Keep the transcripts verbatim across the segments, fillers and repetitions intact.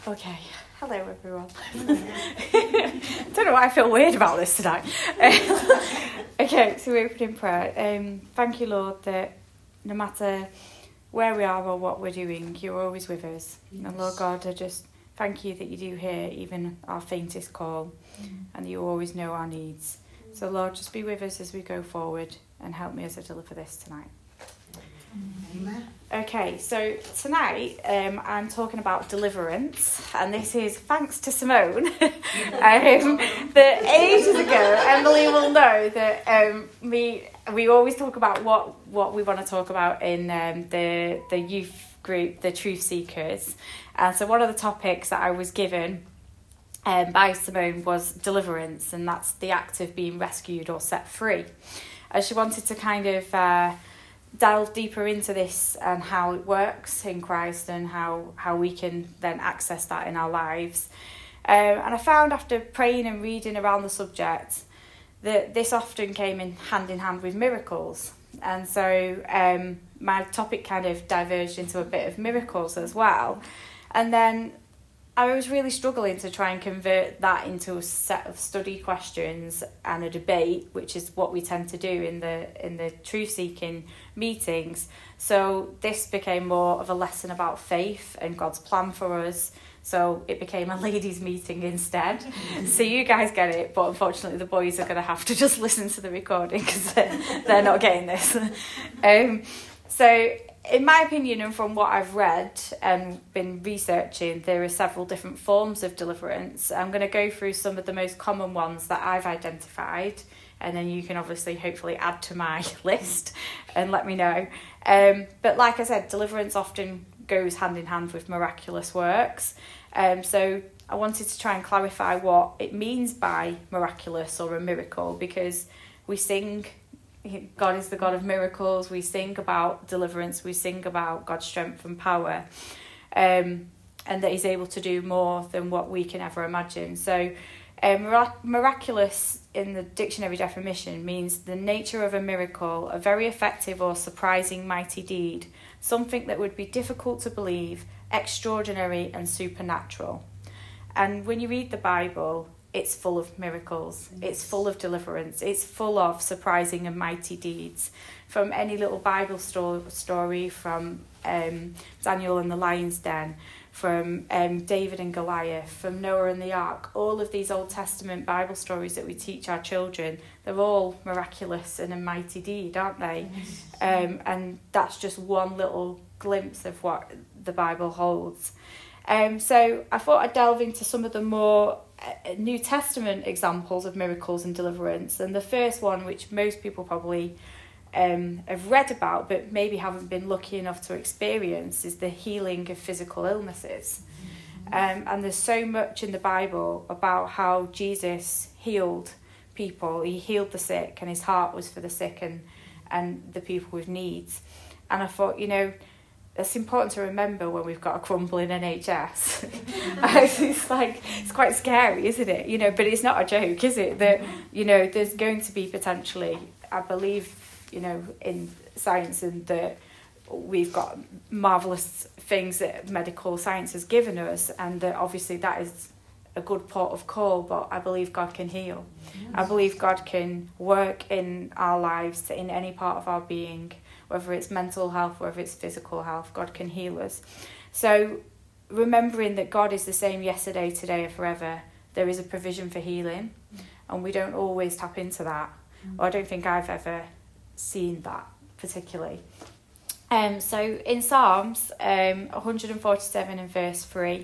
Okay, hello everyone. I don't know why I feel weird about this tonight. Okay, so we open in prayer. Um, thank you, Lord, that no matter where we are or what we're doing, you're always with us. Yes. And Lord God, I just thank you that you do hear even our faintest call, mm. and you always know our needs. So Lord, just be with us as we go forward and help me as I deliver this tonight. Amen. Okay, so tonight um, I'm talking about deliverance, and this is thanks to Simone. um, that ages ago, Emily will know that um, we we always talk about what, what we want to talk about in um, the the youth group, the Truth Seekers. And so one of the topics that I was given um, by Simone was deliverance, and that's the act of being rescued or set free. And she wanted to kind of Uh, delve deeper into this and how it works in Christ and how, how we can then access that in our lives. Um, and I found after praying and reading around the subject that this often came in hand in hand with miracles. And so um, my topic kind of diverged into a bit of miracles as well. And then I was really struggling to try and convert that into a set of study questions and a debate, which is what we tend to do in the in the truth-seeking meetings. So this became more of a lesson about faith and God's plan for us. So it became a ladies' meeting instead. So you guys get it, but unfortunately the boys are going to have to just listen to the recording because they're, they're not getting this. Um, so... In my opinion, and from what I've read and been researching, there are several different forms of deliverance. I'm going to go through some of the most common ones that I've identified, and then you can obviously hopefully add to my list and let me know. Um, but like I said, deliverance often goes hand in hand with miraculous works. Um, so I wanted to try and clarify what it means by miraculous or a miracle, because we sing God is the God of miracles. We sing about deliverance. We sing about God's strength and power, um, and that he's able to do more than what we can ever imagine. So um, mirac- miraculous in the dictionary definition means the nature of a miracle, a very effective or surprising mighty deed, something that would be difficult to believe, extraordinary and supernatural. And when you read the Bible, it's full of miracles, it's full of deliverance, it's full of surprising and mighty deeds. From any little Bible sto- story, from um, Daniel and the lion's den, from um, David and Goliath, from Noah and the ark, all of these Old Testament Bible stories that we teach our children, they're all miraculous and a mighty deed, aren't they? Um, and that's just one little glimpse of what the Bible holds. Um, so I thought I'd delve into some of the more New Testament examples of miracles and deliverance. And the first one, which most people probably um, have read about but maybe haven't been lucky enough to experience, is the healing of physical illnesses. Um, and there's so much in the Bible about how Jesus healed people. He healed the sick, and his heart was for the sick and, and the people with needs. And I thought, you know, it's important to remember when we've got a crumbling N H S. It's like, it's quite scary, isn't it? You know, but it's not a joke, is it? That, you know, there's going to be potentially, I believe, you know, in science, and that we've got marvellous things that medical science has given us, and that obviously that is a good port of call, but I believe God can heal. Yes. I believe God can work in our lives, in any part of our being, whether it's mental health, whether it's physical health, God can heal us. So remembering that God is the same yesterday, today, and forever, there is a provision for healing, and we don't always tap into that. Or I don't think I've ever seen that particularly. Um, so in Psalms um, one forty-seven and verse three,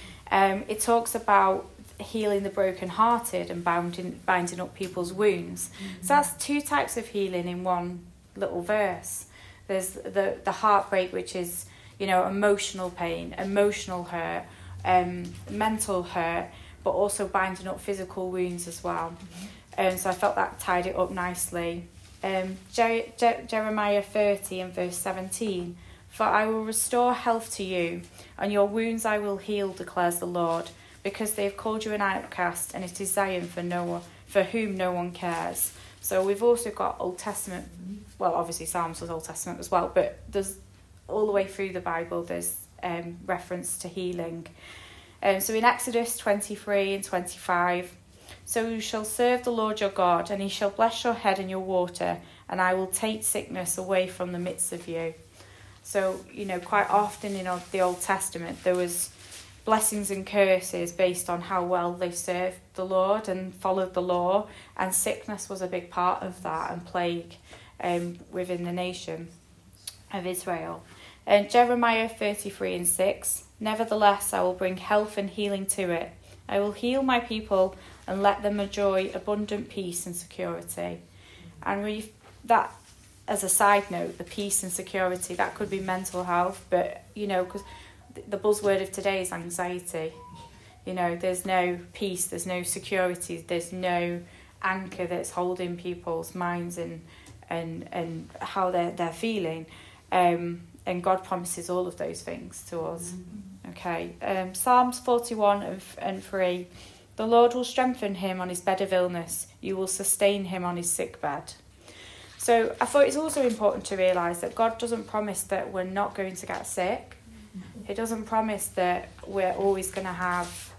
um, it talks about healing the brokenhearted and binding, binding up people's wounds. Mm-hmm. So that's two types of healing in one little verse. There's the the heartbreak, which is, you know, emotional pain, emotional hurt, um, mental hurt, but also binding up physical wounds as well. And mm-hmm. um, so I felt that tied it up nicely. Um, Je- Je- Jeremiah thirty and verse seventeen, for I will restore health to you, and your wounds I will heal, declares the Lord, because they have called you an outcast, and it is Zion for no one, for whom no one cares. So we've also got Old Testament, well, obviously Psalms was Old Testament as well, but there's all the way through the Bible, there's um, reference to healing. Um, so in Exodus twenty-three and twenty-five, so you shall serve the Lord your God, and he shall bless your head and your water, and I will take sickness away from the midst of you. So, you know, quite often in the Old Testament, there was blessings and curses based on how well they served the Lord and followed the law, and sickness was a big part of that, and plague um, within the nation of Israel. And Jeremiah thirty-three and six, nevertheless I will bring health and healing to it. I will heal my people and let them enjoy abundant peace and security. And we that, as a side note, the peace and security, that could be mental health, but, you know, because the buzzword of today is anxiety. You know, there's no peace, there's no security, there's no anchor that's holding people's minds and and, and how they're, they're feeling. Um, and God promises all of those things to us. Okay, um, Psalms forty-one and, and three, the Lord will strengthen him on his bed of illness. You will sustain him on his sick bed. So I thought it's also important to realise that God doesn't promise that we're not going to get sick. He doesn't promise that we're always going to have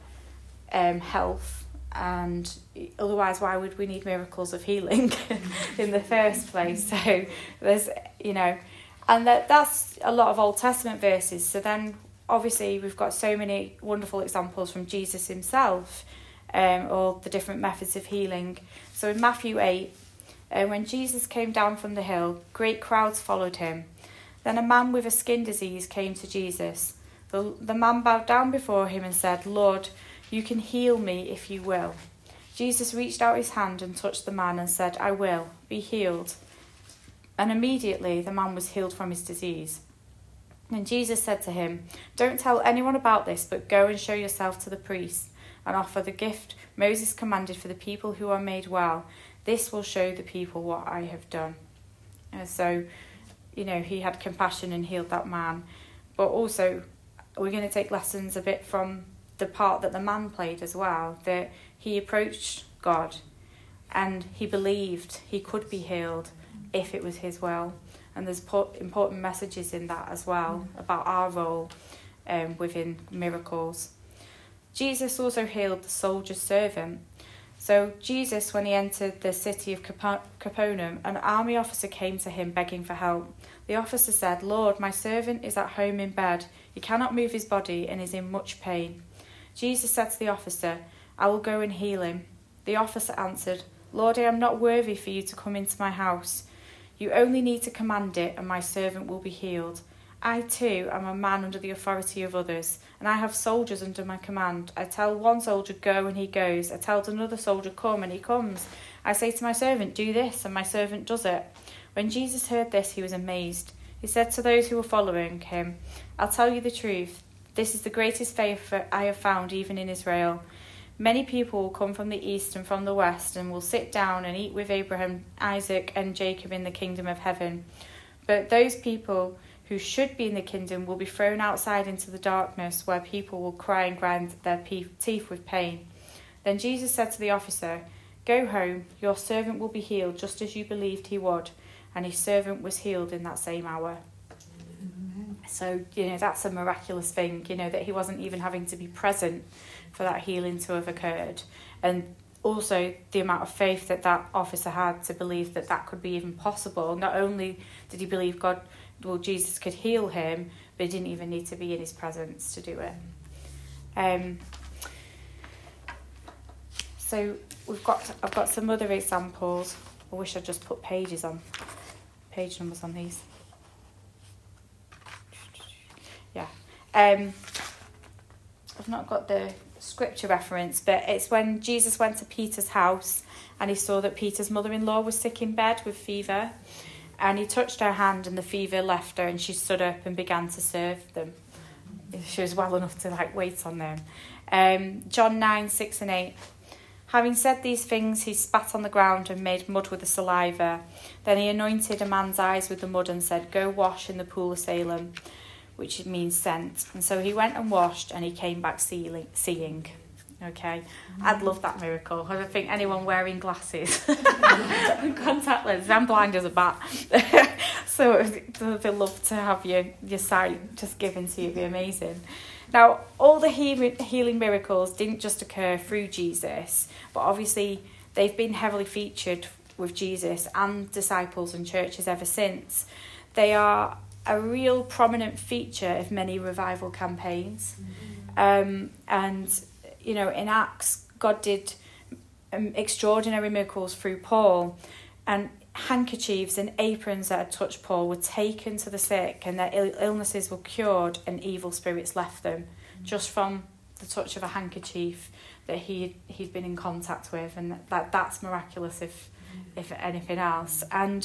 um, health, and otherwise why would we need miracles of healing in the first place? So there's, you know, and that that's a lot of Old Testament verses. So then obviously we've got so many wonderful examples from Jesus himself, um, all the different methods of healing. So in Matthew eight, uh, when Jesus came down from the hill, great crowds followed him. Then a man with a skin disease came to Jesus. The, the man bowed down before him and said, Lord, you can heal me if you will. Jesus reached out his hand and touched the man and said, I will, be healed. And immediately the man was healed from his disease. And Jesus said to him, don't tell anyone about this, but go and show yourself to the priests and offer the gift Moses commanded for the people who are made well. This will show the people what I have done. And so, you know, he had compassion and healed that man. But also, we're going to take lessons a bit from the part that the man played as well, that he approached God and he believed he could be healed if it was his will. And there's important messages in that as well about our role um, within miracles. Jesus also healed the soldier's servant. So Jesus, when he entered the city of Capernaum, an army officer came to him begging for help. The officer said, Lord, my servant is at home in bed. He cannot move his body and is in much pain. Jesus said to the officer, I will go and heal him. The officer answered, Lord, I am not worthy for you to come into my house. You only need to command it and my servant will be healed. I too am a man under the authority of others, and I have soldiers under my command. I tell one soldier, go, and he goes. I tell another soldier, come, and he comes. I say to my servant, do this, and my servant does it. When Jesus heard this, he was amazed. He said to those who were following him, I'll tell you the truth. This is the greatest faith I have found even in Israel. Many people will come from the east and from the west and will sit down and eat with Abraham, Isaac, and Jacob in the kingdom of heaven. But those people who should be in the kingdom will be thrown outside into the darkness, where people will cry and grind their teeth with pain. Then Jesus said to the officer, go home, your servant will be healed just as you believed he would. And his servant was healed in that same hour. Amen. So, you know, that's a miraculous thing, you know, that he wasn't even having to be present for that healing to have occurred. And also the amount of faith that that officer had to believe that that could be even possible. Not only did he believe God, well, Jesus could heal him, but he didn't even need to be in his presence to do it. Um, so we've got, I've got some other examples. I wish I'd just put pages on, page numbers on these. Yeah. Um, I've not got the scripture reference, but it's when Jesus went to Peter's house and he saw that Peter's mother-in-law was sick in bed with fever. And he touched her hand and the fever left her and she stood up and began to serve them. She was well enough to like wait on them. Um, John nine, six and eight. Having said these things, he spat on the ground and made mud with the saliva. Then he anointed a man's eyes with the mud and said, go wash in the pool of Siloam, which means sent. And so he went and washed and he came back seeing. Okay, I'd love that miracle. I don't think anyone wearing glasses and contact lenses. I'm blind as a bat. So they'd love to have your, your sight just given to you. It'd be amazing. Now, all the healing, healing miracles didn't just occur through Jesus, but obviously they've been heavily featured with Jesus and disciples and churches ever since. They are a real prominent feature of many revival campaigns. Mm-hmm. Um, and, you know, in Acts, God did um, extraordinary miracles through Paul, and handkerchiefs and aprons that had touched Paul were taken to the sick, and their Ill- illnesses were cured, and evil spirits left them mm-hmm. just from the touch of a handkerchief that he he'd been in contact with, and that that's miraculous if mm-hmm. if anything else. And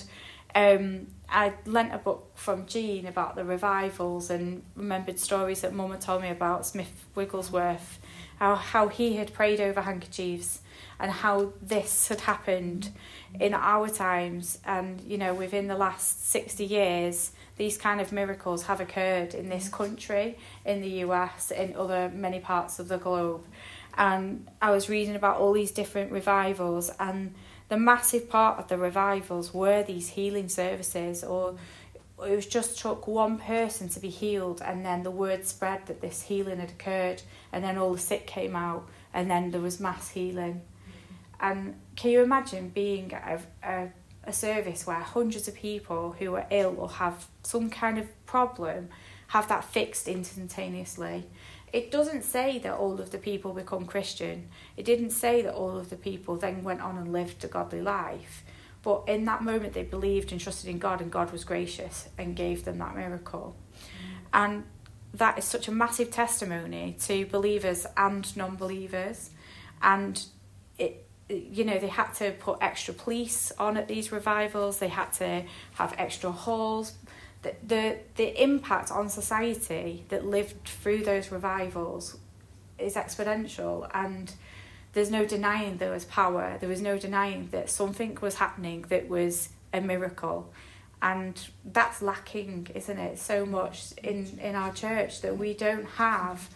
um, I lent a book from Jean about the revivals, and remembered stories that Mum had told me about Smith Wigglesworth, how how he had prayed over handkerchiefs, and how this had happened in our times. And, you know, within the last sixty years, these kind of miracles have occurred in this country, in the U S, in other many parts of the globe. And I was reading about all these different revivals, and the massive part of the revivals were these healing services, or it was just took one person to be healed, and then the word spread that this healing had occurred, and then all the sick came out, and then there was mass healing. And can you imagine being at a, a, a service where hundreds of people who are ill or have some kind of problem have that fixed instantaneously? It doesn't say that all of the people become Christian. It didn't say that all of the people then went on and lived a godly life. But in that moment they believed and trusted in God, and God was gracious and gave them that miracle. Mm. And that is such a massive testimony to believers and non-believers. And it you know, they had to put extra police on at these revivals. They had to have extra halls. The, the the impact on society that lived through those revivals is exponential, and there's no denying there was power. There was no denying that something was happening that was a miracle. And that's lacking, isn't it, so much in, in our church, that we don't have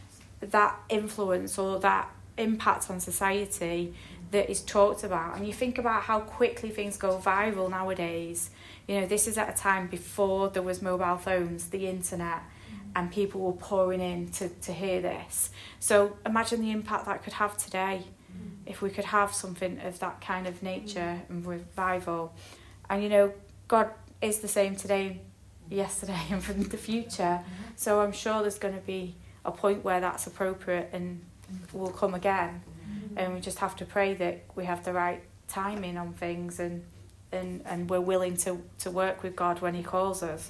that influence or that impact on society that is talked about. And you think about how quickly things go viral nowadays. You know, this is at a time before there was mobile phones, the internet, and people were pouring in to, to hear this. So imagine the impact that could have today if we could have something of that kind of nature and revival. And, you know, God is the same today, yesterday, and for the future. So I'm sure there's going to be a point where that's appropriate and will come again. And we just have to pray that we have the right timing on things, and and, and we're willing to, to work with God when he calls us.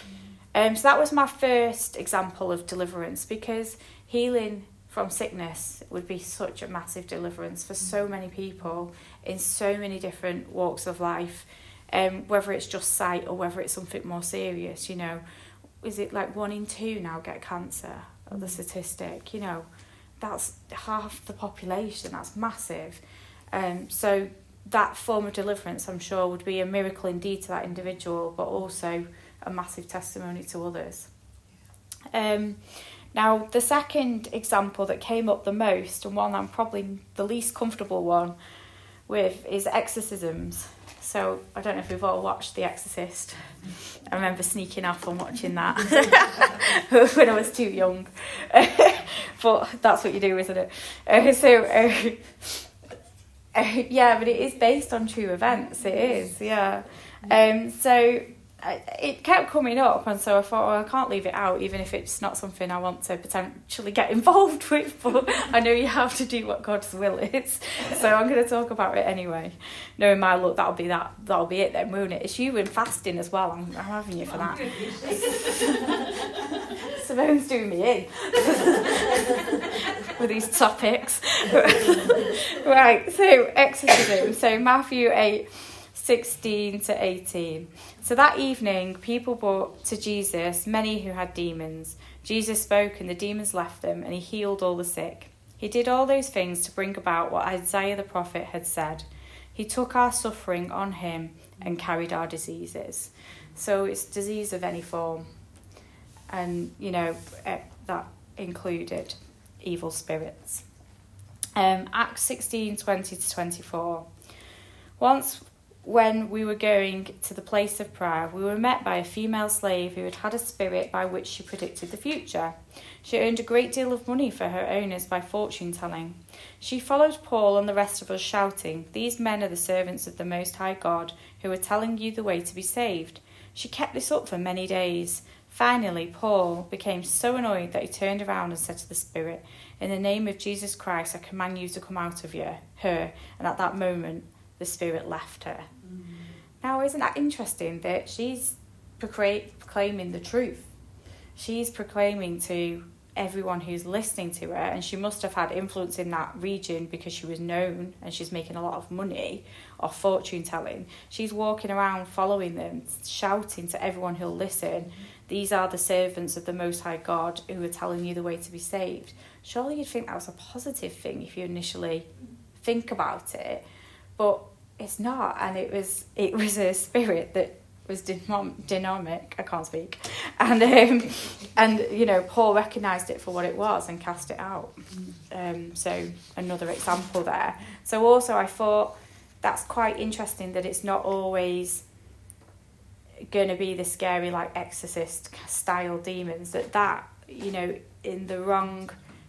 Um, so that was my first example of deliverance, because healing from sickness would be such a massive deliverance for so many people in so many different walks of life, um, whether it's just sight or whether it's something more serious. You know, is it like one in two now get cancer, or the statistic, you know? That's half the population. That's massive. Um, so that form of deliverance, I'm sure, would be a miracle indeed to that individual, but also a massive testimony to others. Um, now, the second example that came up the most, and one I'm probably the least comfortable one with, is exorcisms. So I don't know if we've all watched The Exorcist. I remember sneaking off and watching that when I was too young. But that's what you do, isn't it? Uh, so, uh, uh, yeah, but it is based on true events. It is, yeah. Um, so uh, it kept coming up, and so I thought, well, I can't leave it out, even if it's not something I want to potentially get involved with. But I know you have to do what God's will is, so I'm going to talk about it anyway. Knowing my luck, that'll be that. That'll be it then, won't it? It's you and fasting as well. I'm, I'm having you for that. Simone's doing me in with these topics. Right, so exorcism. So Matthew eight, sixteen to eighteen. So that evening, people brought to Jesus many who had demons. Jesus spoke, and the demons left them, and he healed all the sick. He did all those things to bring about what Isaiah the prophet had said. He took our suffering on him and carried our diseases. So it's disease of any form. And, you know, that included evil spirits. Um, Acts sixteen, twenty to twenty-four. Once when we were going to the place of prayer, we were met by a female slave who had had a spirit by which she predicted the future. She earned a great deal of money for her owners by fortune-telling. She followed Paul and the rest of us, shouting, "These men are the servants of the Most High God, who are telling you the way to be saved." She kept this up for many days. Finally, Paul became so annoyed that he turned around and said to the spirit, "In the name of Jesus Christ, I command you to come out of you, her." And at that moment, the spirit left her. Mm. Now, isn't that interesting that she's proclaiming the truth? She's proclaiming to everyone who's listening to her, and she must have had influence in that region because she was known and she's making a lot of money off fortune telling. She's walking around following them, shouting to everyone who'll listen, "These are the servants of the Most High God who are telling you the way to be saved." Surely you'd think that was a positive thing if you initially think about it, but it's not. And it was it was a spirit that was dynamic. I can't speak, and um, and you know, Paul recognised it for what it was and cast it out. Um, so another example there. So also, I thought that's quite interesting that it's not always going to be the scary, like, exorcist style demons. That that you know, in the wrong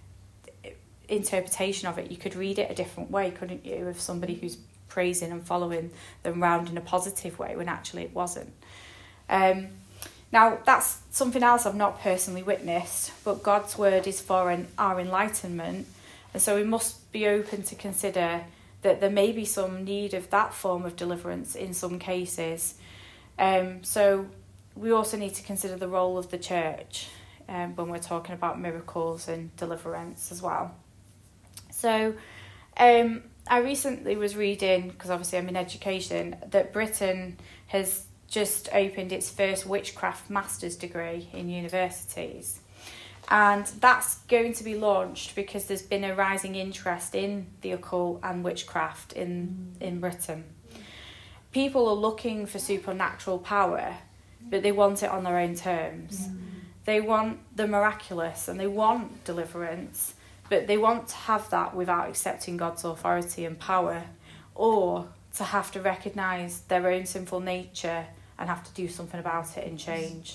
interpretation of it, you could read it a different way, couldn't you? Of somebody who's praising and following them round in a positive way when actually it wasn't. Um, now, that's something else I've not personally witnessed, but God's word is for an, our enlightenment, and so we must be open to consider that there may be some need of that form of deliverance in some cases. Um, so we also need to consider the role of the church um, when we're talking about miracles and deliverance as well. So um, I recently was reading, because obviously I'm in education, that Britain has just opened its first witchcraft master's degree in universities. And that's going to be launched because there's been a rising interest in the occult and witchcraft in, in Britain. People are looking for supernatural power, but they want it on their own terms. Mm. They want the miraculous and they want deliverance, but they want to have that without accepting God's authority and power, or to have to recognise their own sinful nature and have to do something about it and change.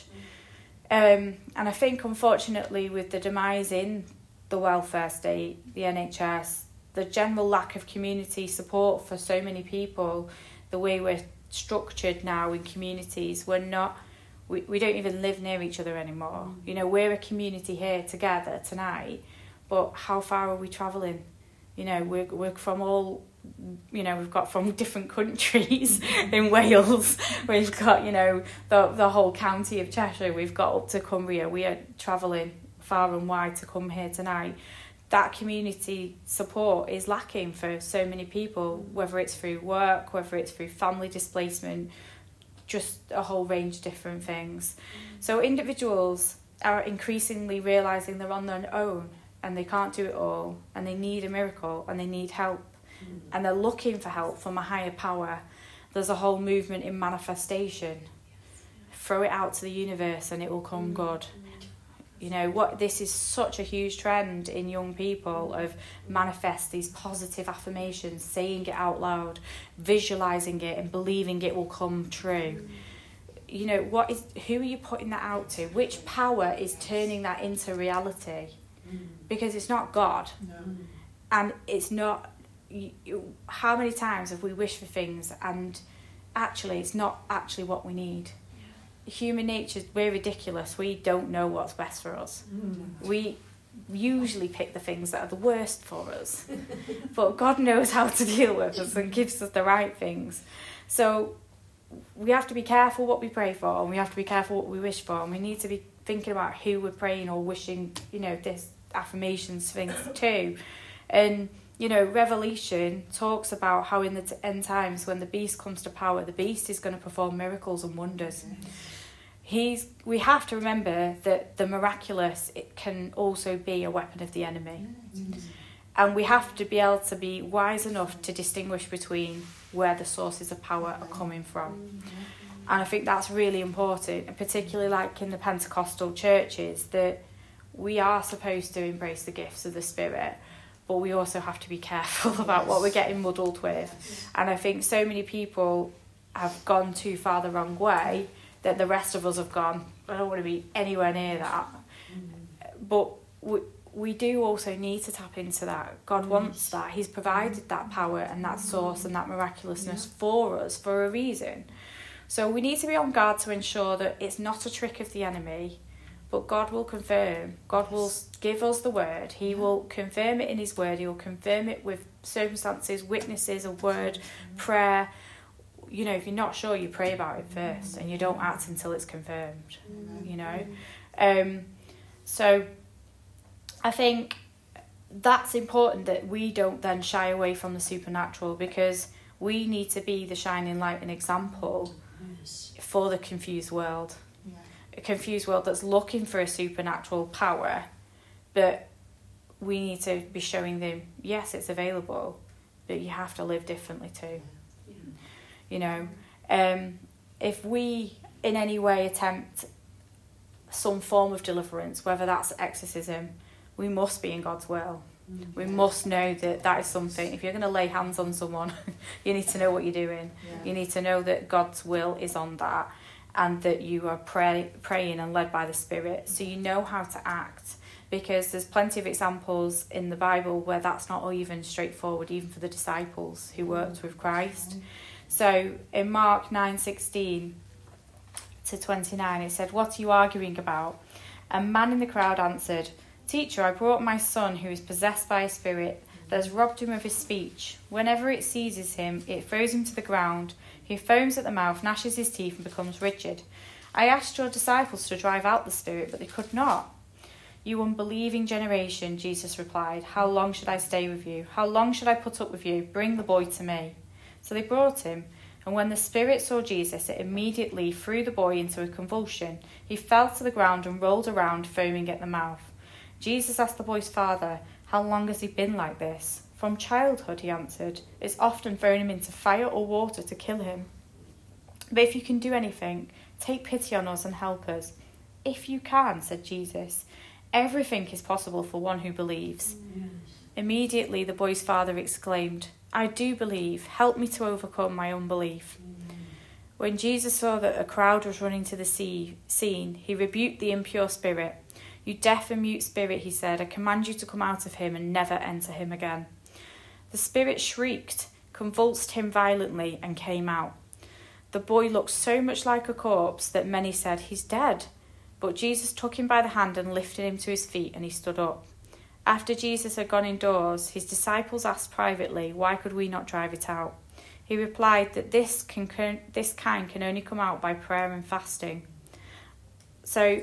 Um, and I think, unfortunately, with the demise in the welfare state, the N H S, the general lack of community support for so many people, the way we're structured now in communities, we're not, we, we don't even live near each other anymore. You know, we're a community here together tonight, but how far are we travelling? You know, we're, we're from all, you know, we've got from different countries in Wales. We've got, you know, the the whole county of Cheshire. We've got up to Cumbria. We are travelling far and wide to come here tonight. That community support is lacking for so many people, whether it's through work, whether it's through family displacement, just a whole range of different things. So individuals are increasingly realising they're on their own and they can't do it all, and they need a miracle and they need help, mm. and they're looking for help from a higher power. There's a whole movement in manifestation. Yes. Throw it out to the universe and it will come mm. good. You know, what this is such a huge trend in young people of manifest these positive affirmations, saying it out loud, visualising it and believing it will come true. Mm. You know, what is who are you putting that out to? Which power is turning that into reality? Because it's not God. No. And it's not, you, you, how many times have we wished for things and actually it's not actually what we need? Yeah. Human nature, we're ridiculous. We don't know what's best for us. Mm. We usually pick the things that are the worst for us. But God knows how to deal with us and gives us the right things. So we have to be careful what we pray for, and we have to be careful what we wish for, and we need to be thinking about who we're praying or wishing, you know, this affirmations things too. And you know, Revelation talks about how in the t- end times, when the beast comes to power, the beast is going to perform miracles and wonders. He's we have to remember that the miraculous, it can also be a weapon of the enemy. And we have to be able to be wise enough to distinguish between where the sources of power are coming from. And I think that's really important, and particularly like in the Pentecostal churches, that we are supposed to embrace the gifts of the Spirit, but we also have to be careful about what we're getting muddled with. And I think so many people have gone too far the wrong way, that the rest of us have gone, I don't want to be anywhere near that. Mm. But we, we do also need to tap into that. God mm. wants that. He's provided that power and that source and that miraculousness yeah. for us for a reason. So we need to be on guard to ensure that it's not a trick of the enemy, but God will confirm. God will give us the word. He yeah. will confirm it in his word. He will confirm it with circumstances, witnesses, a word, mm. prayer. You know, if you're not sure, you pray about it first and you don't act until it's confirmed, mm. you know. Um, so I think that's important, that we don't then shy away from the supernatural, because we need to be the shining light and example yes. for the confused world. Yeah. A confused world that's looking for a supernatural power, but we need to be showing them, yes, it's available, but you have to live differently too. Yeah. You know, um, if we in any way attempt some form of deliverance, whether that's exorcism, we must be in God's will. Mm, we yeah. must know that that is something. If you're going to lay hands on someone, you need to know what you're doing. Yeah. You need to know that God's will is on that, and that you are pray, praying and led by the Spirit, so you know how to act. Because there's plenty of examples in the Bible where that's not even straightforward, even for the disciples who worked with Christ. So in Mark nine sixteen to twenty-nine, it said, "What are you arguing about?" A man in the crowd answered, "Teacher, I brought my son who is possessed by a spirit that has robbed him of his speech. Whenever it seizes him, it throws him to the ground. He foams at the mouth, gnashes his teeth, and becomes rigid. I asked your disciples to drive out the spirit, but they could not." "You unbelieving generation," Jesus replied, "how long should I stay with you? How long should I put up with you? Bring the boy to me." So they brought him, and when the spirit saw Jesus, it immediately threw the boy into a convulsion. He fell to the ground and rolled around, foaming at the mouth. Jesus asked the boy's father, "How long has he been like this?" "From childhood," he answered. "It's often thrown him into fire or water to kill him. But if you can do anything, take pity on us and help us." "If you can," said Jesus. "Everything is possible for one who believes." Yes. Immediately the boy's father exclaimed, "I do believe. Help me to overcome my unbelief." Mm. When Jesus saw that a crowd was running to the sea, scene, he rebuked the impure spirit. "You deaf and mute spirit," he said, "I command you to come out of him and never enter him again." The spirit shrieked, convulsed him violently, and came out. The boy looked so much like a corpse that many said, "He's dead." But Jesus took him by the hand and lifted him to his feet, and he stood up. After Jesus had gone indoors, his disciples asked privately, "Why could we not drive it out?" He replied that this can, this kind can only come out by prayer and fasting. So,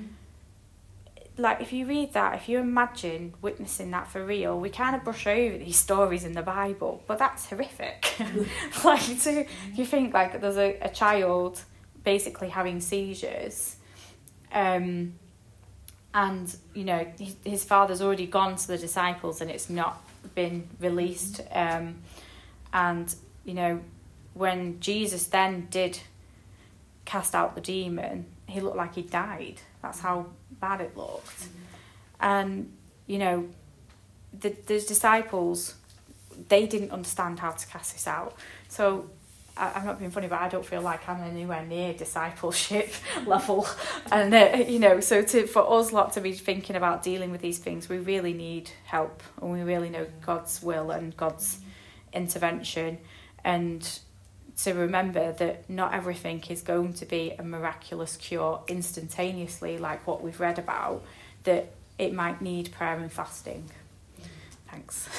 like, if you read that, if you imagine witnessing that for real, we kind of brush over these stories in the Bible, but that's horrific. Like, so you think, like, there's a, a child basically having seizures, um, and, you know, his, his father's already gone to the disciples and it's not been released. Um, and, you know, when Jesus then did cast out the demon, he looked like he died. That's how bad it looked. Mm-hmm. And, you know, the, the disciples, they didn't understand how to cast this out. So, I, I'm not being funny, but I don't feel like I'm anywhere near discipleship level. And, uh, you know, so to, for us lot to be thinking about dealing with these things, we really need help. And we really know God's will and God's intervention. And to remember that not everything is going to be a miraculous cure instantaneously, like what we've read about, that it might need prayer and fasting. Thanks.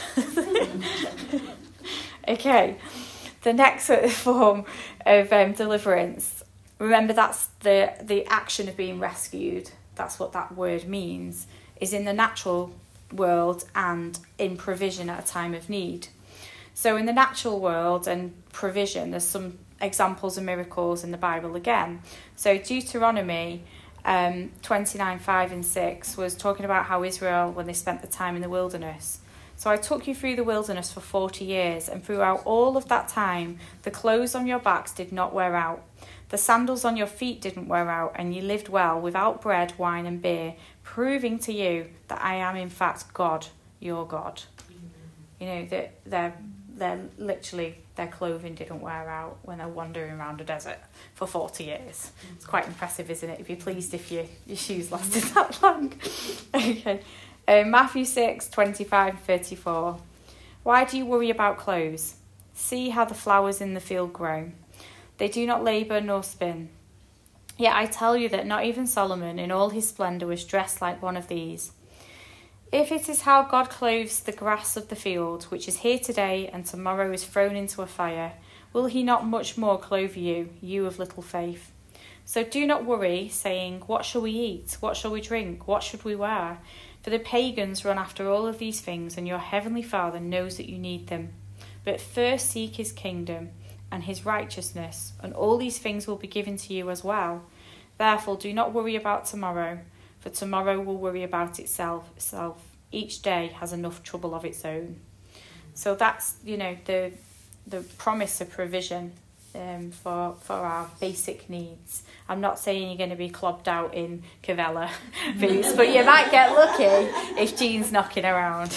Okay, the next form of um, deliverance, remember that's the, the action of being rescued, that's what that word means, is in the natural world and in provision at a time of need. So in the natural world and provision, there's some examples of miracles in the Bible again. So Deuteronomy um, twenty-nine, five and six was talking about how Israel, when they spent the time in the wilderness. "So I took you through the wilderness for forty years, and throughout all of that time, the clothes on your backs did not wear out. The sandals on your feet didn't wear out, and you lived well without bread, wine and beer, proving to you that I am in fact God, your God." You know, that they're they're literally, their clothing didn't wear out when they're wandering around a desert for forty years. It's quite impressive, isn't it? If you're pleased if your, your shoes lasted that long. Okay. Um, Matthew six, twenty-five and thirty-four. Why do you worry about clothes? See how the flowers in the field grow. They do not labour nor spin. Yet I tell you that not even Solomon in all his splendour was dressed like one of these. If it is how God clothes the grass of the field, which is here today and tomorrow is thrown into a fire, will he not much more clothe you, you of little faith? So do not worry, saying, what shall we eat? What shall we drink? What should we wear? For the pagans run after all of these things, and your heavenly Father knows that you need them. But first seek his kingdom and his righteousness, and all these things will be given to you as well. Therefore do not worry about tomorrow, for tomorrow will worry about itself. itself. Each day has enough trouble of its own. So that's, you know, the the promise of provision um, for for our basic needs. I'm not saying you're going to be clobbed out in Cavella boots, but you might get lucky if Jean's knocking around.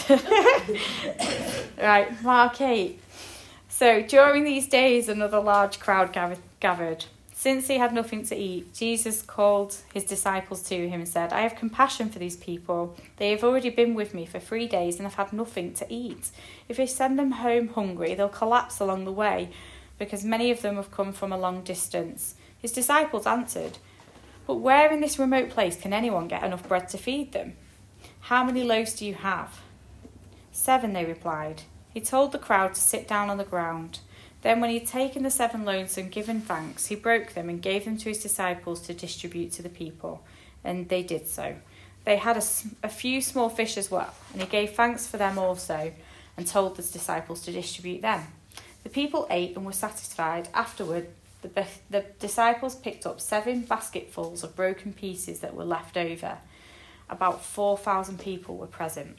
Right, Mark eight. So during these days, another large crowd gathered. Since he had nothing to eat, Jesus called his disciples to him and said, I have compassion for these people. They have already been with me for three days and have had nothing to eat. If I send them home hungry, they'll collapse along the way, because many of them have come from a long distance. His disciples answered, But where in this remote place can anyone get enough bread to feed them? How many loaves do you have? Seven, they replied. He told the crowd to sit down on the ground. Then when he had taken the seven loaves and given thanks, he broke them and gave them to his disciples to distribute to the people. And they did so. They had a, a few small fish as well, and he gave thanks for them also, and told the disciples to distribute them. The people ate and were satisfied. Afterward, the, the disciples picked up seven basketfuls of broken pieces that were left over. About four thousand people were present.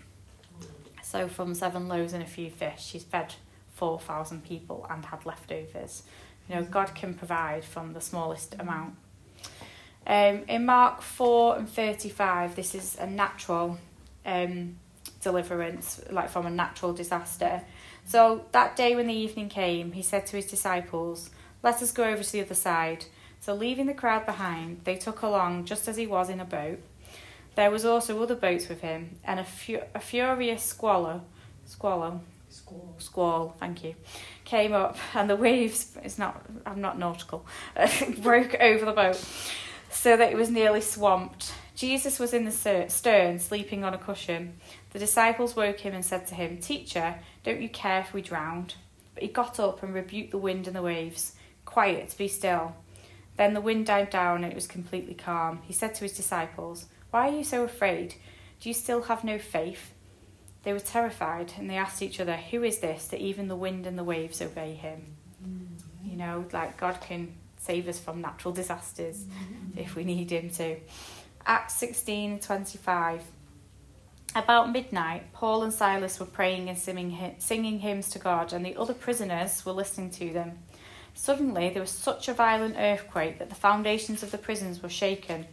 So from seven loaves and a few fish, he's fed four thousand people and had leftovers. You know, God can provide from the smallest amount. Um, in Mark four and thirty-five, this is a natural um, deliverance, like from a natural disaster. So that day when the evening came, he said to his disciples, let us go over to the other side. So leaving the crowd behind, they took along just as he was in a boat. There was also other boats with him, and a, fu- a furious squalor, squalor, Squall. squall, thank you, came up, and the waves, it's not, I'm not nautical, broke over the boat, so that it was nearly swamped. Jesus was in the stern, sleeping on a cushion. The disciples woke him and said to him, Teacher, don't you care if we drowned? But he got up and rebuked the wind and the waves. Quiet, be still. Then the wind died down and it was completely calm. He said to his disciples, Why are you so afraid? Do you still have no faith? They were terrified, and they asked each other, Who is this that even the wind and the waves obey him? Mm-hmm. You know, like God can save us from natural disasters mm-hmm. if we need him to. Acts sixteen twenty-five. About midnight, Paul and Silas were praying and singing, singing hymns to God, and the other prisoners were listening to them. Suddenly, there was such a violent earthquake that the foundations of the prisons were shaken.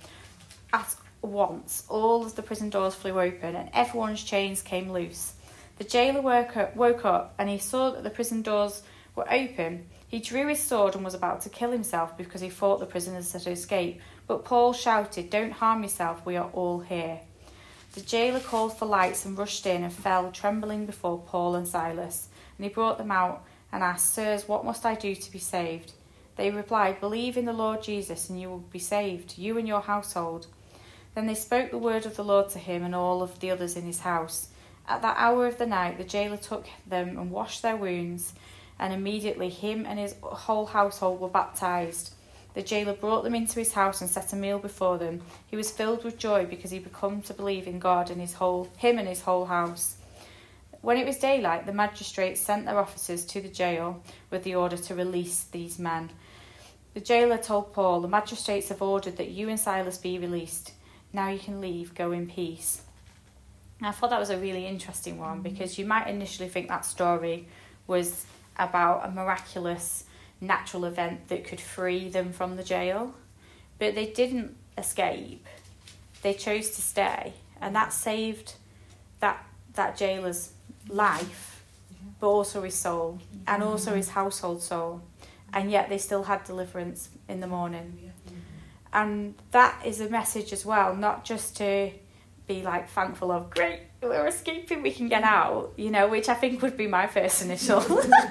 At once, all of the prison doors flew open, and everyone's chains came loose. The jailer woke up, woke up, and he saw that the prison doors were open. He drew his sword and was about to kill himself because he thought the prisoners had escaped. But Paul shouted, Don't harm yourself, we are all here. The jailer called for lights and rushed in and fell trembling before Paul and Silas. And he brought them out and asked, Sirs, what must I do to be saved? They replied, Believe in the Lord Jesus and you will be saved, you and your household. Then they spoke the word of the Lord to him and all of the others in his house. At that hour of the night, the jailer took them and washed their wounds, and immediately him and his whole household were baptized. The jailer brought them into his house and set a meal before them. He was filled with joy because he had come to believe in God and his whole, him and his whole house. When it was daylight, the magistrates sent their officers to the jail with the order to release these men. The jailer told Paul, The magistrates have ordered that you and Silas be released. Now you can leave, go in peace. And I thought that was a really interesting one because you might initially think that story was about a miraculous natural event that could free them from the jail. But they didn't escape. They chose to stay. And that saved that that jailer's life but also his soul, and also his household soul. And yet they still had deliverance in the morning. And that is a message as well, not just to be like thankful of, great, we're escaping, we can get out, you know, which I think would be my first initial,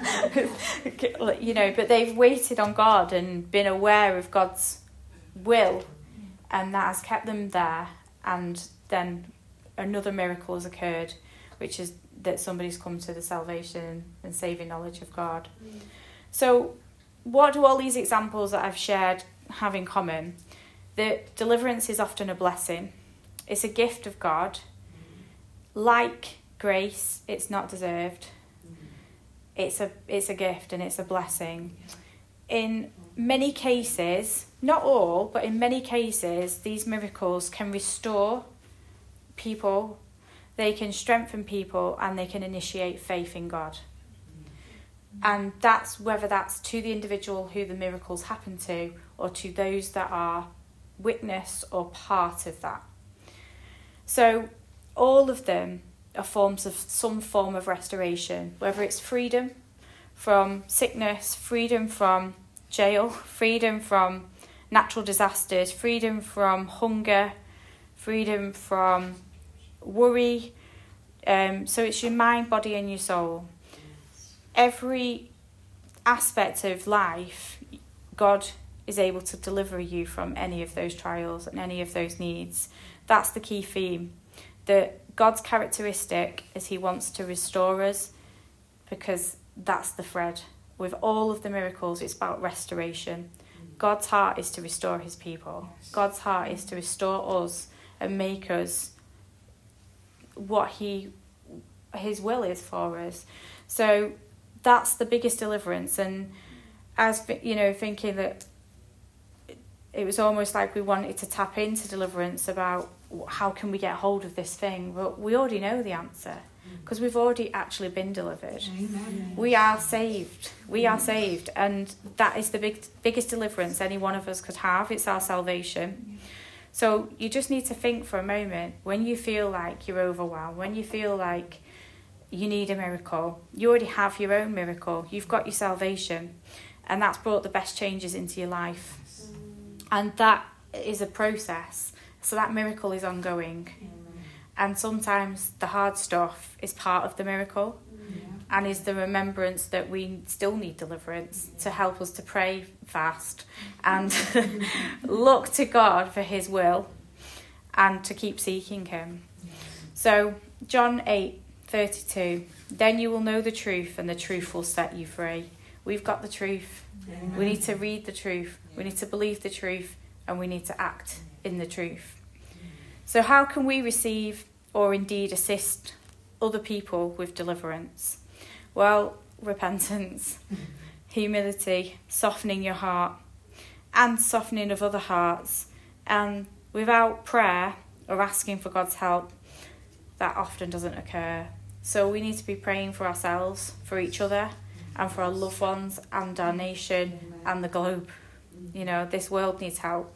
you know, but they've waited on God and been aware of God's will, and that has kept them there. And then another miracle has occurred, which is that somebody's come to the salvation and saving knowledge of God. Mm. So what do all these examples that I've shared have in common? That deliverance is often a blessing. It's a gift of God. Like grace, it's not deserved. It's a it's a gift and it's a blessing. In many cases, not all, but in many cases, these miracles can restore people, they can strengthen people, and they can initiate faith in God. And that's whether that's to the individual who the miracles happen to, or to those that are witness or part of that. So all of them are forms of some form of restoration, whether it's freedom from sickness, freedom from jail, freedom from natural disasters, freedom from hunger, freedom from worry. Um, so it's your mind, body and your soul. Every aspect of life, God is able to deliver you from any of those trials and any of those needs. That's the key theme. That God's characteristic is he wants to restore us, because that's the thread. With all of the miracles, it's about restoration. God's heart is to restore his people. God's heart is to restore us and make us what he, his will is for us. So that's the biggest deliverance. And as you know, thinking that it was almost like we wanted to tap into deliverance about how can we get hold of this thing, but we already know the answer, because we've already actually been delivered. Amen. We are saved. We are saved, and that is the big biggest deliverance any one of us could have. It's our salvation. So you just need to think for a moment, when you feel like you're overwhelmed, when you feel like you need a miracle, you already have your own miracle. You've got your salvation, and that's brought the best changes into your life. And that is a process. So that miracle is ongoing. And sometimes the hard stuff is part of the miracle, and is the remembrance that we still need deliverance to help us to pray fast and look to God for his will and to keep seeking him. So John eight thirty-two, then you will know the truth, and the truth will set you free. We've got the truth. Amen. We need to read the truth. We need to believe the truth, and we need to act in the truth. So how can we receive or indeed assist other people with deliverance? Well, repentance, humility, softening your heart, and softening of other hearts. And without prayer or asking for God's help, that often doesn't occur. So we need to be praying for ourselves, for each other, and for our loved ones, and our nation, and the globe. You know, this world needs help.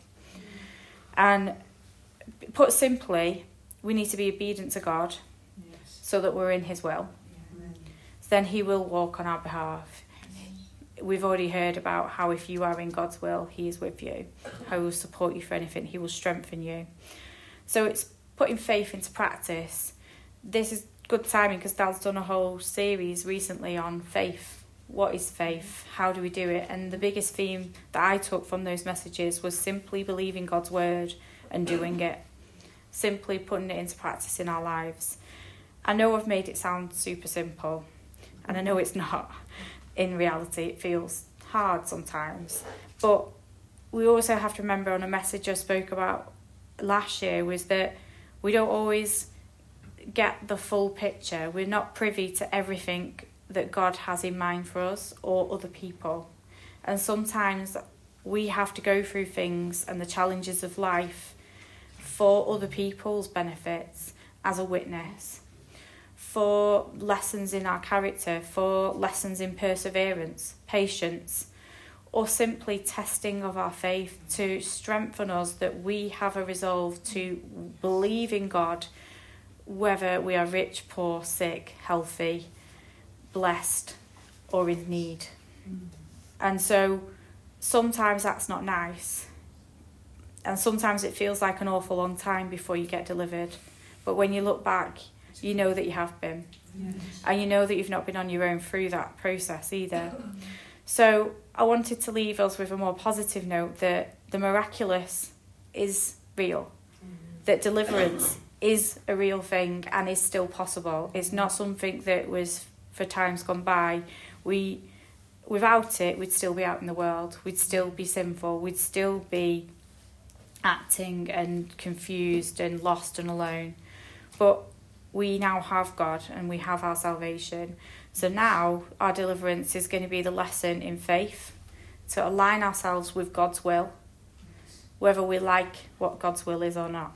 And put simply, we need to be obedient to God, yes, so that we're in his will. Yeah. So then he will walk on our behalf. We've already heard about how if you are in God's will, he is with you. He will support you for anything. He will strengthen you. So it's putting faith into practice. This is good timing, because Dad's done a whole series recently on faith. What is faith? How do we do it? And the biggest theme that I took from those messages was simply believing God's word and doing it. Simply putting it into practice in our lives. I know I've made it sound super simple, and I know it's not. In reality, it feels hard sometimes. But we also have to remember, on a message I spoke about last year, was that we don't always get the full picture. We're not privy to everything that God has in mind for us or other people. And sometimes we have to go through things and the challenges of life for other people's benefits as a witness, for lessons in our character, for lessons in perseverance, patience, or simply testing of our faith to strengthen us that we have a resolve to believe in God, whether we are rich, poor, sick, healthy, blessed or in need. And so sometimes that's not nice. And sometimes it feels like an awful long time before you get delivered. But when you look back, you know that you have been. Yes. And you know that you've not been on your own through that process either. So I wanted to leave us with a more positive note that the miraculous is real. Mm-hmm. That deliverance is a real thing and is still possible. It's not something that was for times gone by. We, without it, we'd still be out in the world. We'd still be sinful. We'd still be acting and confused and lost and alone. But we now have God and we have our salvation. So now our deliverance is going to be the lesson in faith, to align ourselves with God's will, whether we like what God's will is or not.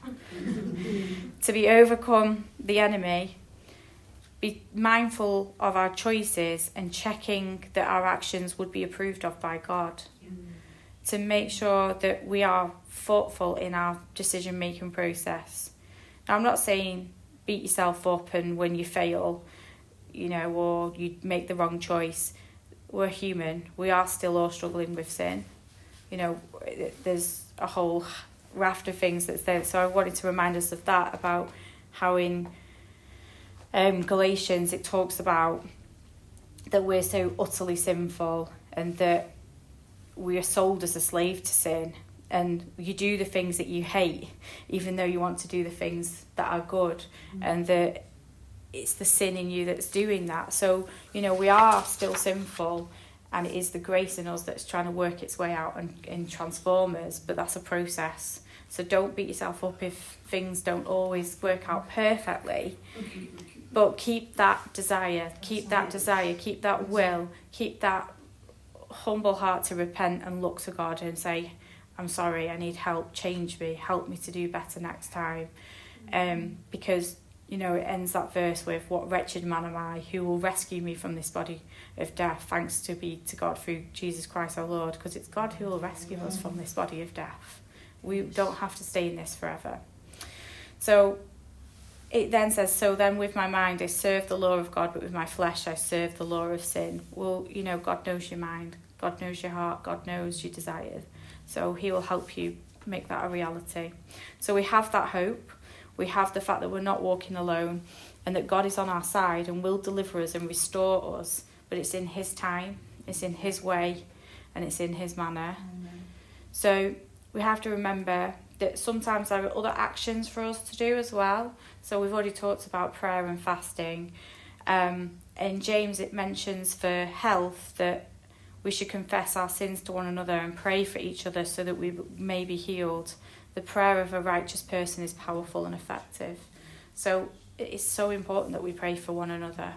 To be overcome the enemy, be mindful of our choices and checking that our actions would be approved of by God. To make sure that we are thoughtful in our decision-making process. Now, I'm not saying beat yourself up and when you fail, you know, or you make the wrong choice. We're human. We are still all struggling with sin. You know, there's a whole raft of things that's there. So I wanted to remind us of that, about how in um, Galatians it talks about that we're so utterly sinful and that we are sold as a slave to sin. And you do the things that you hate, even though you want to do the things that are good. Mm-hmm. And that it's the sin in you that's doing that. So, you know, we are still sinful, and it is the grace in us that's trying to work its way out and, and transform us. But that's a process. So don't beat yourself up if things don't always work out perfectly. But keep that desire, keep that desire, keep that will, keep that humble heart to repent and look to God and say, I'm sorry, I need help, change me, help me to do better next time. Um, because, you know, it ends that verse with, what wretched man am I, who will rescue me from this body of death, thanks to be to God through Jesus Christ our Lord, because it's God who will rescue us from this body of death. We don't have to stay in this forever. So it then says, so then with my mind I serve the law of God, but with my flesh I serve the law of sin. Well, you know, God knows your mind, God knows your heart, God knows your desires. So he will help you make that a reality. So we have that hope. We have the fact that we're not walking alone and that God is on our side and will deliver us and restore us. But it's in his time, it's in his way, and it's in his manner. Amen. So we have to remember that sometimes there are other actions for us to do as well. So we've already talked about prayer and fasting. Um, in James it mentions for health that we should confess our sins to one another and pray for each other so that we may be healed. The prayer of a righteous person is powerful and effective. So it's so important that we pray for one another.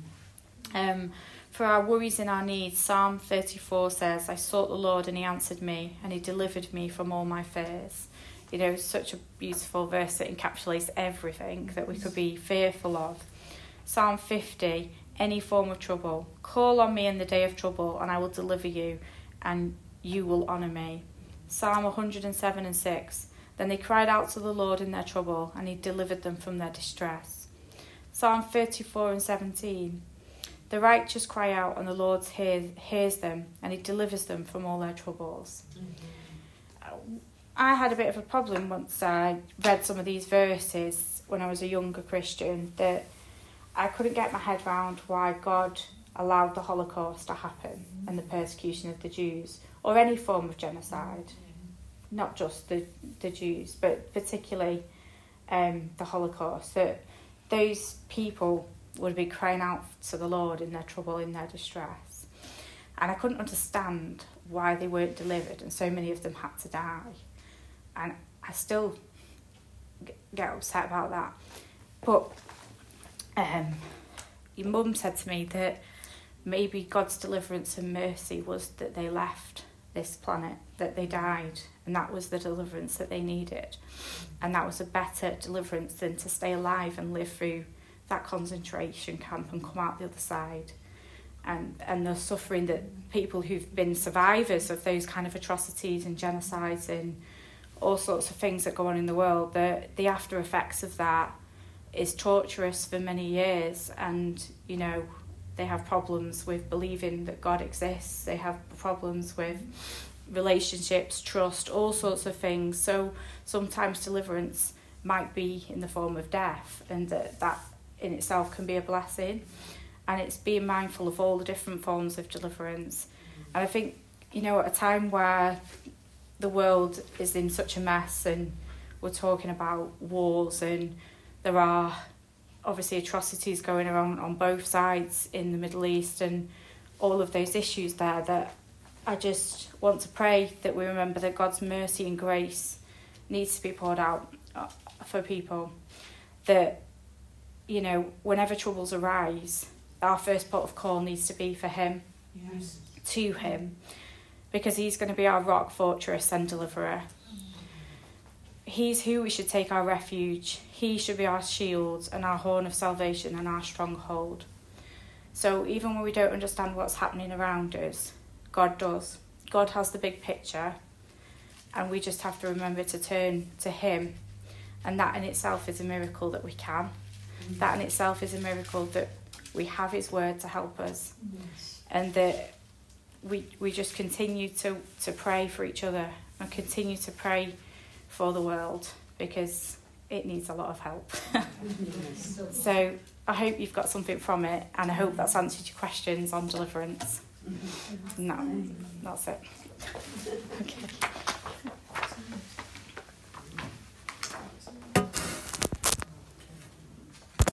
Um, for our worries and our needs, Psalm thirty-four says, I sought the Lord and he answered me and he delivered me from all my fears. You know, such a beautiful verse that encapsulates everything that we could be fearful of. Psalm fifty, any form of trouble. Call on me in the day of trouble and I will deliver you and you will honour me. Psalm one hundred seven and six. Then they cried out to the Lord in their trouble and he delivered them from their distress. Psalm thirty-four and seventeen. The righteous cry out and the Lord hears, hears them and he delivers them from all their troubles. Mm-hmm. I had a bit of a problem once I read some of these verses when I was a younger Christian, that I couldn't get my head around why God allowed the Holocaust to happen mm-hmm. and the persecution of the Jews, or any form of genocide, mm-hmm. not just the, the Jews, but particularly um, the Holocaust, that those people would be crying out to the Lord in their trouble, in their distress. And I couldn't understand why they weren't delivered and so many of them had to die. And I still get upset about that. But um, your mum said to me that maybe God's deliverance and mercy was that they left this planet, that they died, and that was the deliverance that they needed. And that was a better deliverance than to stay alive and live through that concentration camp and come out the other side. And and the suffering that people who've been survivors of those kind of atrocities and genocides and all sorts of things that go on in the world, the the after effects of that is torturous for many years, and you know they have problems with believing that God exists, they have problems with relationships, trust, all sorts of things. So sometimes deliverance might be in the form of death, and that that in itself can be a blessing. And it's being mindful of all the different forms of deliverance. And I think, you know, at a time where the world is in such a mess, and we're talking about wars, and there are obviously atrocities going around on both sides in the Middle East, and all of those issues there, that I just want to pray that we remember that God's mercy and grace needs to be poured out for people. That, you know, whenever troubles arise, our first port of call needs to be for him, yes. to him, because he's going to be our rock, fortress and deliverer. He's who we should take our refuge. He should be our shield and our horn of salvation and our stronghold. So even when we don't understand what's happening around us, God does. God has the big picture, and we just have to remember to turn to him. And that in itself is a miracle that we can. Mm-hmm. That in itself is a miracle that we have his word to help us. Yes. And that we we just continue to, to pray for each other and continue to pray for the world, because it needs a lot of help. Yes. So I hope you've got something from it, and I hope that's answered your questions on deliverance. Mm-hmm. No, that's it.